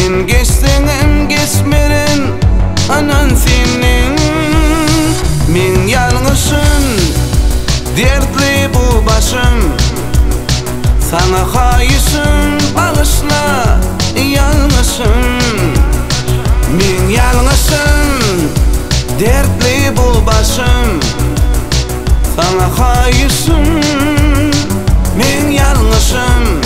Men geçsenem geçmeren anan senin. Men yalnızsın, dertli bu başım. Sana hayırsın, bağışla, yalnızsın. Men yalnızsın, dertli bu başım. Sana hayırsın, men yalnızsın.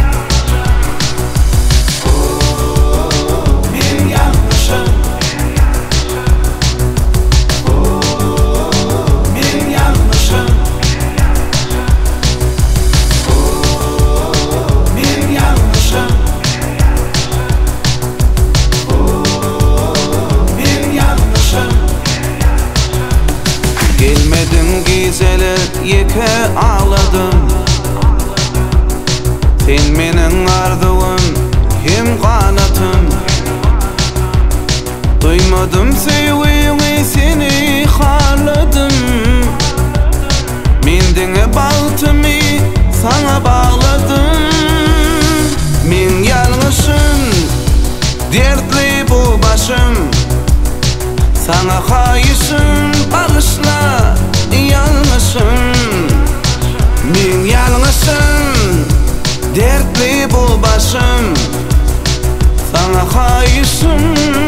Gelmedin güzeli yeke ağladım. Sen menin ardığım hem kanatım. Duymadım sevgiyi seni haladım. Mendine baltımı sana bağladım. Men yalnızsın, dertli bu başım. Sana hayırsın, bağışla, yalnızsın. Men yalnızsın, dertli bu başım. Sana hayırsın.